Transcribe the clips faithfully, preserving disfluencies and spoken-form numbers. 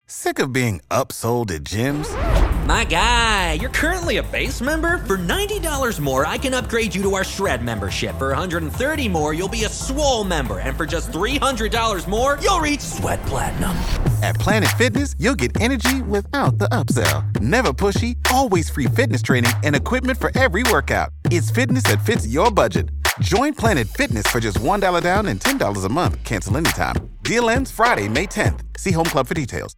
Sick of being upsold at gyms? My guy, you're currently a base member? For ninety dollars more, I can upgrade you to our Shred membership. For one hundred thirty dollars more, you'll be a Swole member. And for just three hundred dollars more, you'll reach Sweat Platinum. At Planet Fitness, you'll get energy without the upsell. Never pushy, always free fitness training and equipment for every workout. It's fitness that fits your budget. Join Planet Fitness for just one dollar down and ten dollars a month. Cancel anytime. Deal ends Friday, May tenth. See Home Club for details.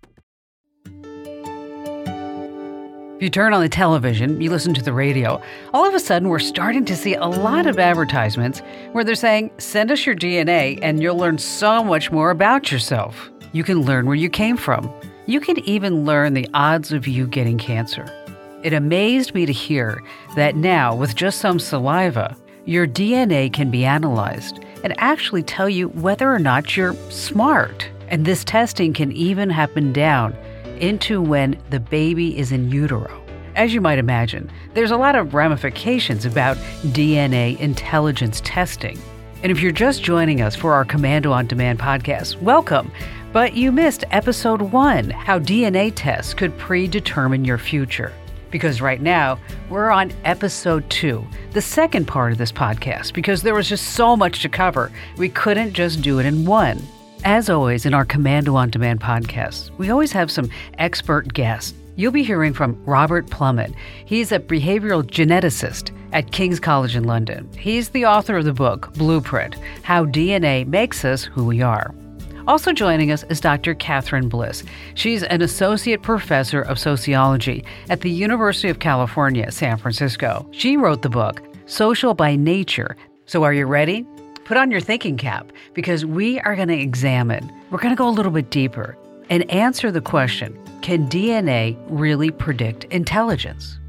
If you turn on the television, you listen to the radio, all of a sudden we're starting to see a lot of advertisements where they're saying, send us your D N A and you'll learn so much more about yourself. You can learn where you came from. You can even learn the odds of you getting cancer. It amazed me to hear that now, with just some saliva, your D N A can be analyzed and actually tell you whether or not you're smart. And this testing can even happen down into when the baby is in utero. As you might imagine, there's a lot of ramifications about D N A intelligence testing. And if you're just joining us for our Commando on Demand podcast, welcome. But you missed episode one, how D N A tests could predetermine your future. Because right now, we're on episode two, the second part of this podcast, because there was just so much to cover. We couldn't just do it in one. As always, in our Commando on Demand podcast, we always have some expert guests. You'll be hearing from Robert Plummet. He's a behavioral geneticist at King's College in London. He's the author of the book, Blueprint, How D N A Makes Us Who We Are. Also joining us is Doctor Catherine Bliss. She's an associate professor of sociology at the University of California, San Francisco. She wrote the book, Social by Nature. So are you ready? Put on your thinking cap, because we are going to examine, we're going to go a little bit deeper and answer the question, can D N A really predict intelligence?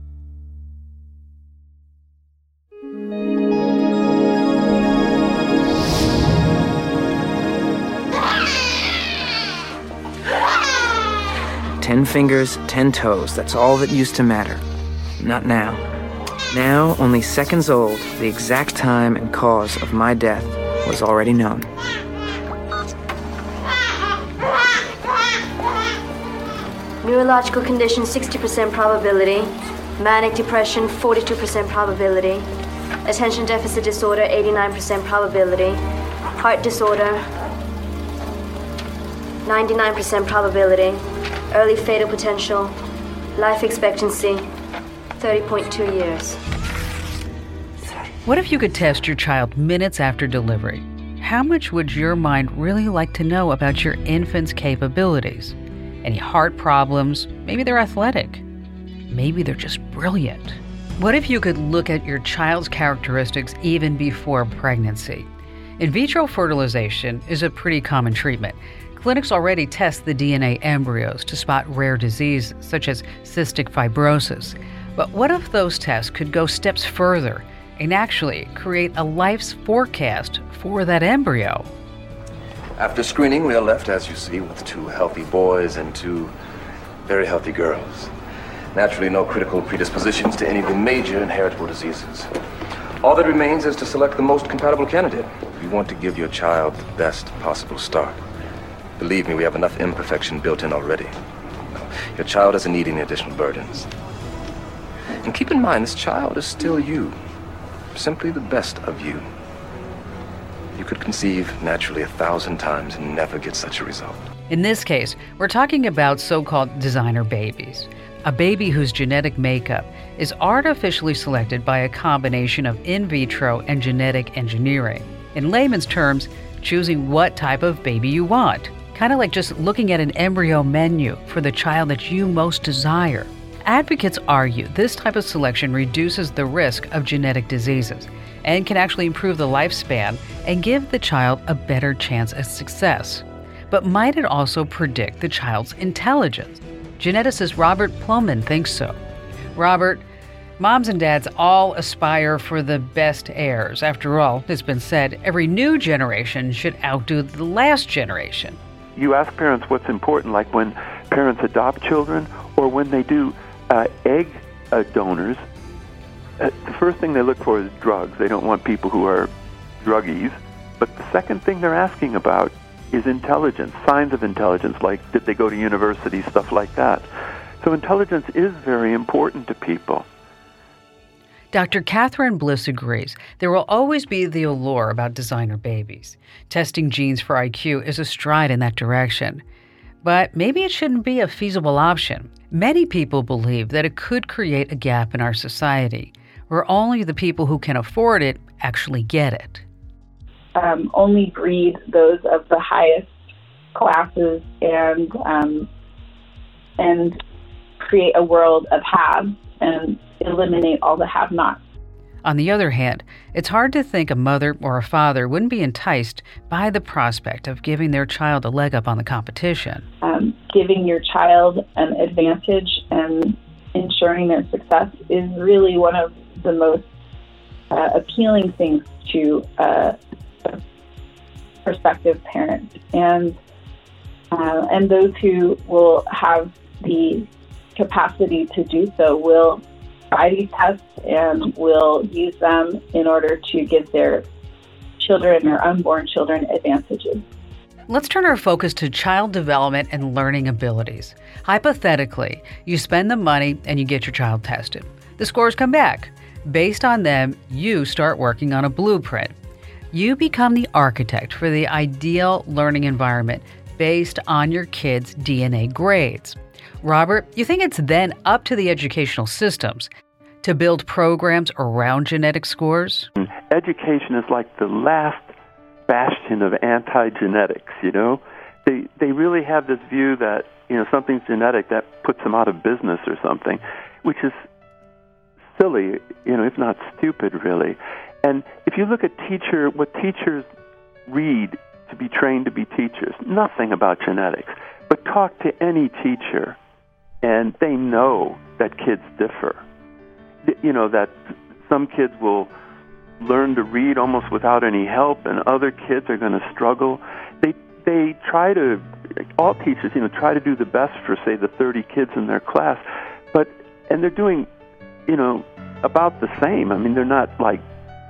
Ten fingers, ten toes, that's all that used to matter. Not now. Now, only seconds old, the exact time and cause of my death was already known. Neurological condition, sixty percent probability. Manic depression, forty-two percent probability. Attention deficit disorder, eighty-nine percent probability. Heart disorder, ninety-nine percent probability. Early fatal potential. Life expectancy, thirty point two years. What if you could test your child minutes after delivery? How much would your mind really like to know about your infant's capabilities? Any heart problems? Maybe they're athletic. Maybe they're just brilliant. What if you could look at your child's characteristics even before pregnancy? In vitro fertilization is a pretty common treatment. Clinics already test the D N A embryos to spot rare diseases such as cystic fibrosis. But what if those tests could go steps further and actually create a life's forecast for that embryo? After screening, we are left, as you see, with two healthy boys and two very healthy girls. Naturally, no critical predispositions to any of the major inheritable diseases. All that remains is to select the most compatible candidate. We want to give your child the best possible start. Believe me, we have enough imperfection built in already. Your child doesn't need any additional burdens. And keep in mind, this child is still you. Simply the best of you. You could conceive naturally a thousand times and never get such a result. In this case, we're talking about so-called designer babies. A baby whose genetic makeup is artificially selected by a combination of in vitro and genetic engineering. In layman's terms, choosing what type of baby you want. Kind of like just looking at an embryo menu for the child that you most desire. Advocates argue this type of selection reduces the risk of genetic diseases and can actually improve the lifespan and give the child a better chance at success. But might it also predict the child's intelligence? Geneticist Robert Plummet thinks so. Robert, moms and dads all aspire for the best heirs. After all, it's been said, every new generation should outdo the last generation. You ask parents what's important, like when parents adopt children or when they do uh, egg uh, donors. Uh, the first thing they look for is drugs. They don't want people who are druggies. But the second thing they're asking about is intelligence, signs of intelligence, like did they go to university, stuff like that. So intelligence is very important to people. Doctor Catherine Bliss agrees. There will always be the allure about designer babies. Testing genes for I Q is a stride in that direction. But maybe it shouldn't be a feasible option. Many people believe that it could create a gap in our society, where only the people who can afford it actually get it. Um, only breed those of the highest classes and um, and create a world of haves and eliminate all the have-nots. On the other hand, it's hard to think a mother or a father wouldn't be enticed by the prospect of giving their child a leg up on the competition. Um, giving your child an advantage and ensuring their success is really one of the most uh, appealing things to uh, a prospective parent. And, uh, and those who will have the capacity to do so will try these tests and will use them in order to give their children or unborn children advantages. Let's turn our focus to child development and learning abilities. Hypothetically, you spend the money and you get your child tested. The scores come back. Based on them, you start working on a blueprint. You become the architect for the ideal learning environment based on your kid's D N A grades. Robert, you think it's then up to the educational systems to build programs around genetic scores? Education is like the last bastion of anti-genetics, you know? They they really have this view that, you know, something's genetic, that puts them out of business or something, which is silly, you know, if not stupid, really. And if you look at teacher, what teachers read to be trained to be teachers, nothing about genetics, but talk to any teacher, and they know that kids differ. You know, that some kids will learn to read almost without any help, and other kids are going to struggle. They they try to, all teachers, you know, try to do the best for, say, the thirty kids in their class, but, and they're doing, you know, about the same. I mean, they're not like,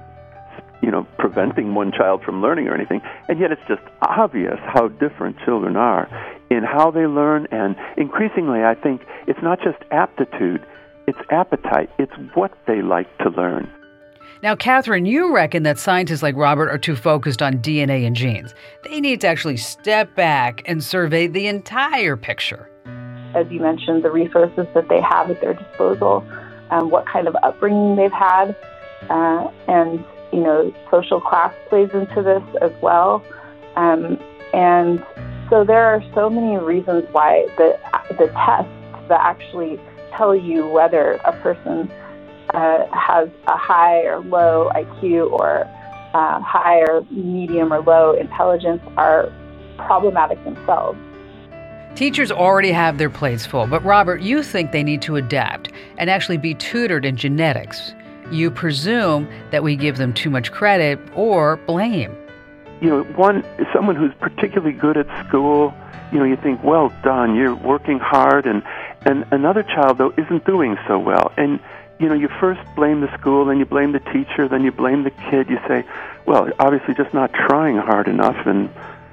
you know, preventing one child from learning or anything, and yet it's just obvious how different children are in how they learn, and increasingly, I think, it's not just aptitude, it's appetite. It's what they like to learn. Now, Catherine, you reckon that scientists like Robert are too focused on D N A and genes. They need to actually step back and survey the entire picture. As you mentioned, the resources that they have at their disposal, um, what kind of upbringing they've had, uh, and, you know, social class plays into this as well. Um, and so there are so many reasons why the the tests that actually tell you whether a person uh, has a high or low I Q or uh, high or medium or low intelligence are problematic themselves. Teachers already have their plates full, but Robert, you think they need to adapt and actually be tutored in genetics. You presume that we give them too much credit or blame. You know, one, someone who's particularly good at school, you know, you think, well done, you're working hard, and, and another child, though, isn't doing so well. And, you know, you first blame the school, then you blame the teacher, then you blame the kid. You say, well, obviously just not trying hard enough. And,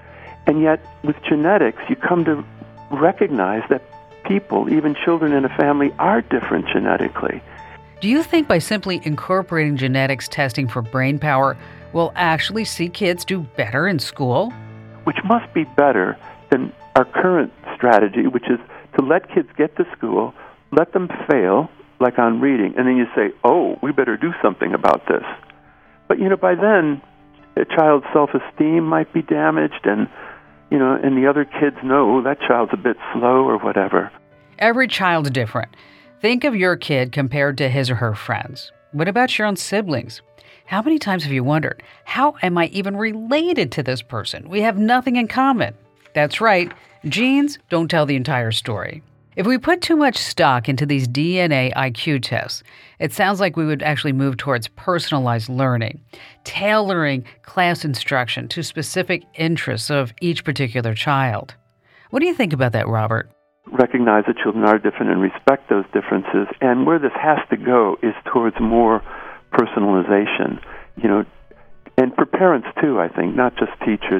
and yet, with genetics, you come to recognize that people, even children in a family, are different genetically. Do you think by simply incorporating genetics testing for brain power, we'll actually see kids do better in school? Which must be better than our current strategy, which is to let kids get to school, let them fail, like on reading, and then you say, oh, we better do something about this. But, you know, by then, a child's self-esteem might be damaged, and, you know, and the other kids know that child's a bit slow or whatever. Every child's different. Think of your kid compared to his or her friends. What about your own siblings? How many times have you wondered, how am I even related to this person? We have nothing in common. That's right, genes don't tell the entire story. If we put too much stock into these D N A I Q tests, it sounds like we would actually move towards personalized learning, tailoring class instruction to specific interests of each particular child. What do you think about that, Robert? Recognize that children are different and respect those differences, and where this has to go is towards more personalization, you know, and for parents too, I think, not just teachers.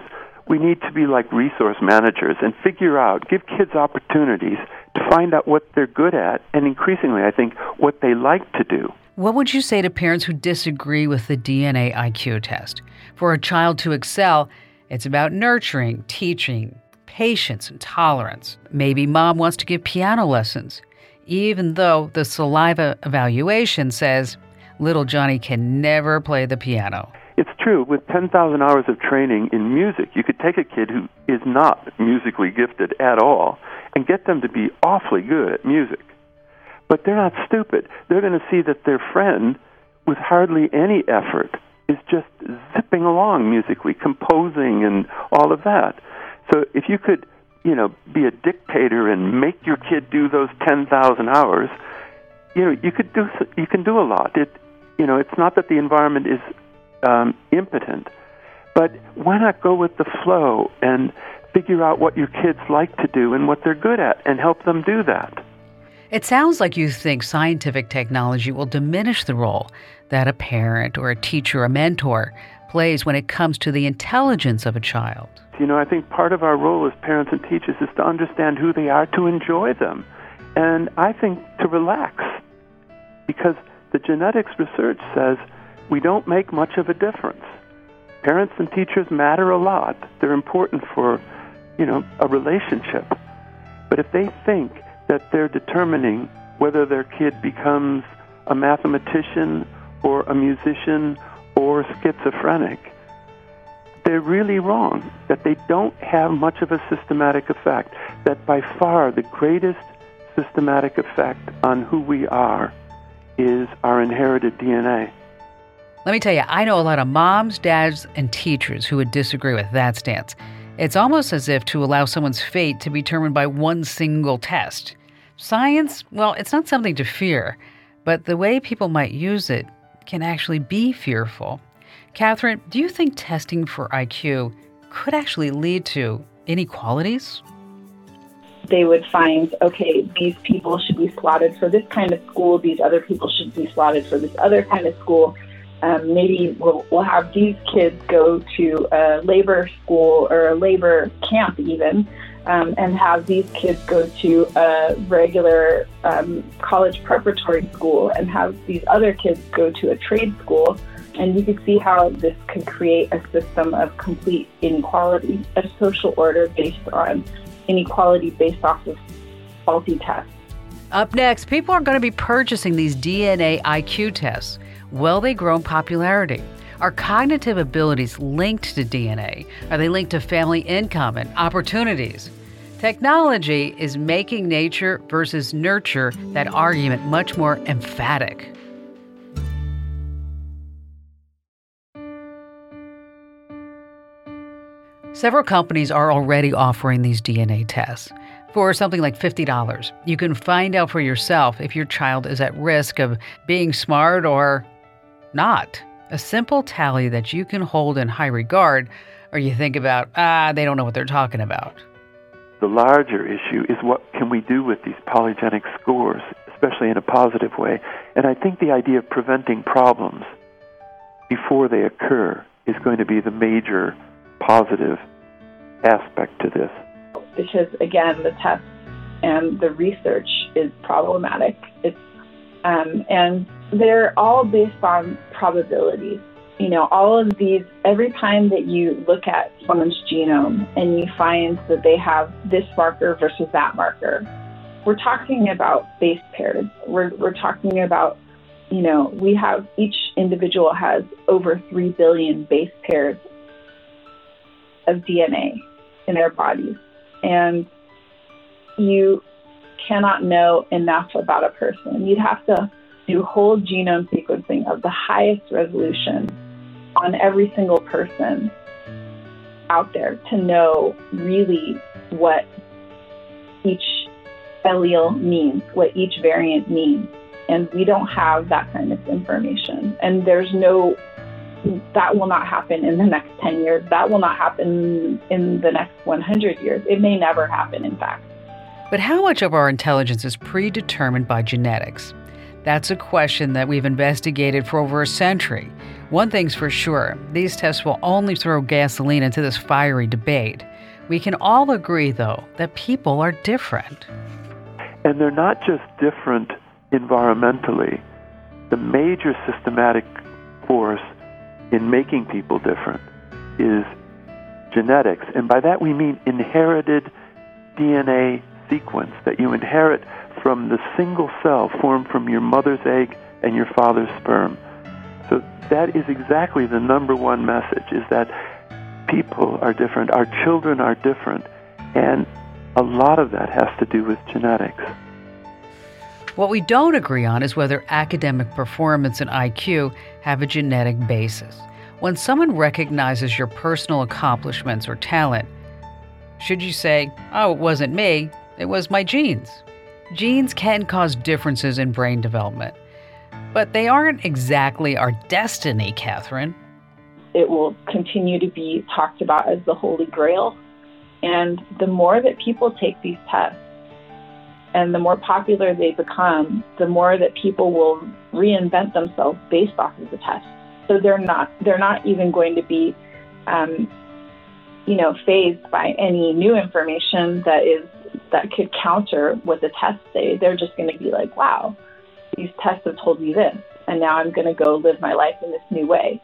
we need to be like resource managers and figure out, give kids opportunities to find out what they're good at, and increasingly, I think, what they like to do. What would you say to parents who disagree with the D N A I Q test? For a child to excel, it's about nurturing, teaching, patience, and tolerance. Maybe mom wants to give piano lessons, even though the saliva evaluation says little Johnny can never play the piano. It's true. With ten thousand hours of training in music, you could take a kid who is not musically gifted at all and get them to be awfully good at music. But they're not stupid. They're going to see that their friend, with hardly any effort, is just zipping along musically, composing and all of that. So if you could, you know, be a dictator and make your kid do those ten thousand hours, you know, you could do you can do a lot. It, you know, it's not that the environment is um, impotent, but why not go with the flow and figure out what your kids like to do and what they're good at and help them do that? It sounds like you think scientific technology will diminish the role that a parent or a teacher or a mentor plays when it comes to the intelligence of a child. You know, I think part of our role as parents and teachers is to understand who they are, to enjoy them, and I think to relax, because the genetics research says we don't make much of a difference. Parents and teachers matter a lot. They're important for, you know, a relationship. But if they think that they're determining whether their kid becomes a mathematician or a musician or schizophrenic, they're really wrong, that they don't have much of a systematic effect, that by far the greatest systematic effect on who we are is our inherited D N A. Let me tell you, I know a lot of moms, dads, and teachers who would disagree with that stance. It's almost as if to allow someone's fate to be determined by one single test. Science, well, it's not something to fear, but the way people might use it can actually be fearful. Catherine, do you think testing for I Q could actually lead to inequalities? They would find, okay, these people should be slotted for this kind of school, these other people should be slotted for this other kind of school. Um, maybe we'll, we'll have these kids go to a labor school or a labor camp even, um, and have these kids go to a regular um, college preparatory school and have these other kids go to a trade school. And you can see how this could create a system of complete inequality, a social order based on inequality based off of faulty tests. Up next, people are going to be purchasing these D N A I Q tests. Will they grow in popularity? Are cognitive abilities linked to D N A? Are they linked to family income and opportunities? Technology is making nature versus nurture that argument much more emphatic. Several companies are already offering these D N A tests. For something like fifty dollars, you can find out for yourself if your child is at risk of being smart or not. A simple tally that you can hold in high regard, or you think about, ah, they don't know what they're talking about. The larger issue is what can we do with these polygenic scores, especially in a positive way. And I think the idea of preventing problems before they occur is going to be the major positive aspect to this. Because, again, the tests and the research is problematic. It's um, and they're all based on probabilities. You know, all of these, every time that you look at someone's genome and you find that they have this marker versus that marker, we're talking about base pairs. We're, we're talking about, you know, we have, each individual has over three billion base pairs of D N A in their bodies. And you cannot know enough about a person. You'd have to do whole genome sequencing of the highest resolution on every single person out there to know really what each allele means, what each variant means. And we don't have that kind of information. And there's no, that will not happen in the next ten years. That will not happen in the next one hundred years. It may never happen, in fact. But how much of our intelligence is predetermined by genetics? That's a question that we've investigated for over a century. One thing's for sure, these tests will only throw gasoline into this fiery debate. We can all agree, though, that people are different. And they're not just different environmentally. The major systematic force in making people different is genetics. And by that we mean inherited D N A sequence that you inherit from the single cell formed from your mother's egg and your father's sperm. So that is exactly the number one message, is that people are different, our children are different, and a lot of that has to do with genetics. What we don't agree on is whether academic performance and I Q have a genetic basis. When someone recognizes your personal accomplishments or talent, should you say, oh, it wasn't me, it was my genes? Genes can cause differences in brain development, but they aren't exactly our destiny, Catherine. It will continue to be talked about as the Holy Grail. And the more that people take these tests and the more popular they become, the more that people will reinvent themselves based off of the test. So they're not they're not even going to be, um, you know, fazed by any new information that is that could counter what the tests say. They're just going to be like, wow, these tests have told me this, and now I'm going to go live my life in this new way.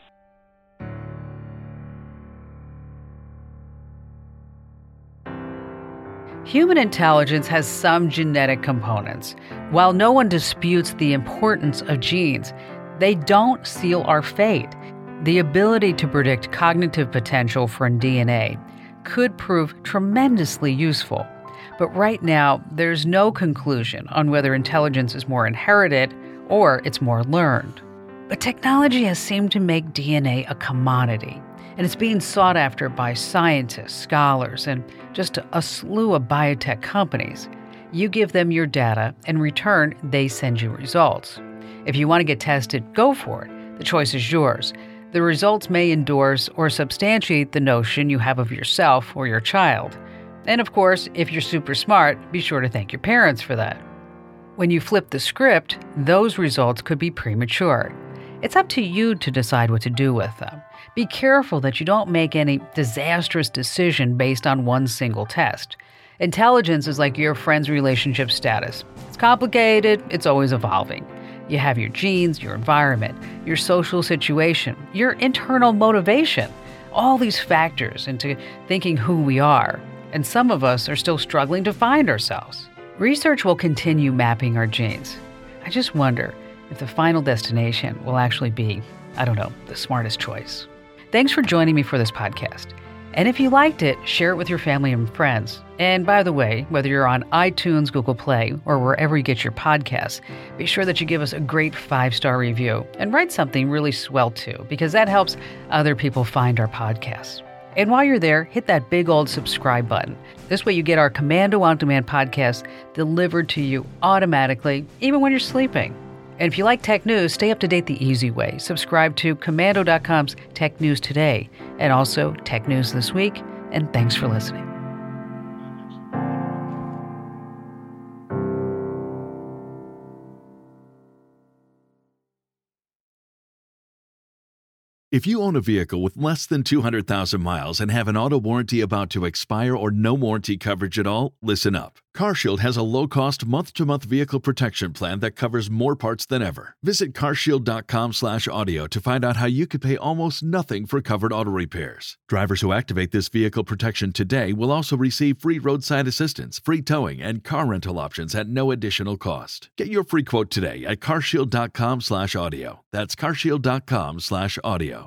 Human intelligence has some genetic components. While no one disputes the importance of genes, they don't seal our fate. The ability to predict cognitive potential from D N A could prove tremendously useful. But right now, there's no conclusion on whether intelligence is more inherited or it's more learned. But technology has seemed to make D N A a commodity, and it's being sought after by scientists, scholars, and just a slew of biotech companies. You give them your data, and in return, they send you results. If you want to get tested, go for it. The choice is yours. The results may endorse or substantiate the notion you have of yourself or your child. And of course, if you're super smart, be sure to thank your parents for that. When you flip the script, those results could be premature. It's up to you to decide what to do with them. Be careful that you don't make any disastrous decision based on one single test. Intelligence is like your friend's relationship status. It's complicated, it's always evolving. You have your genes, your environment, your social situation, your internal motivation, all these factors into thinking who we are. And some of us are still struggling to find ourselves. Research will continue mapping our genes. I just wonder if the final destination will actually be, I don't know, the smartest choice. Thanks for joining me for this podcast. And if you liked it, share it with your family and friends. And by the way, whether you're on iTunes, Google Play, or wherever you get your podcasts, be sure that you give us a great five-star review and write something really swell too, because that helps other people find our podcasts. And while you're there, hit that big old subscribe button. This way you get our Komando On Demand podcast delivered to you automatically, even when you're sleeping. And if you like tech news, stay up to date the easy way. Subscribe to Komando dot com's Tech News Today and also Tech News This Week. And thanks for listening. If you own a vehicle with less than two hundred thousand miles and have an auto warranty about to expire or no warranty coverage at all, listen up. CarShield has a low-cost month-to-month vehicle protection plan that covers more parts than ever. Visit carshield dot com slash audio to find out how you could pay almost nothing for covered auto repairs. Drivers who activate this vehicle protection today will also receive free roadside assistance, free towing, and car rental options at no additional cost. Get your free quote today at carshield dot com slash audio. That's carshield dot com slash audio.